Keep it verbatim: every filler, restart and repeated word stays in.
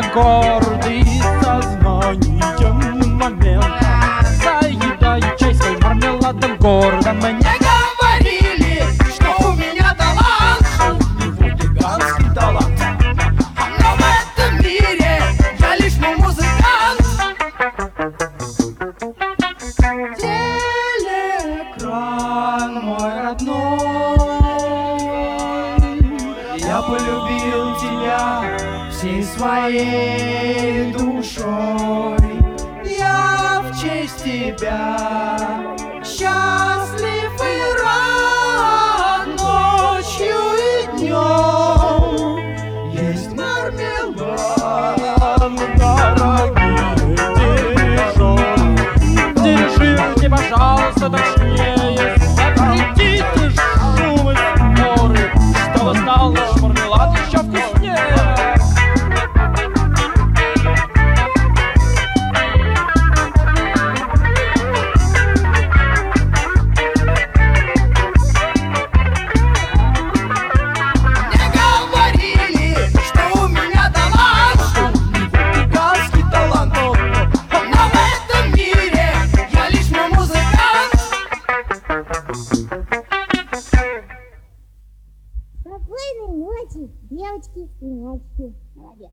гордый сознанием момента, заедаю чай своим мармеладом гордым. Мне говорили, что у меня талант, у него гигантский талант, но в этом мире я лишь мой музыкант. Телеэкран мой родной, я полюбил тебя всей своей душой. Я в честь тебя счастлив и рад ночью и днем. Есть мармелад, дорогие, дирижер, дирижируйте, пожалуйста, точнее. Запретите шум и споры, чтобы стал наш мармелад еще вкуснее. Спокойной ночи, девочки и мальчики. Молодец.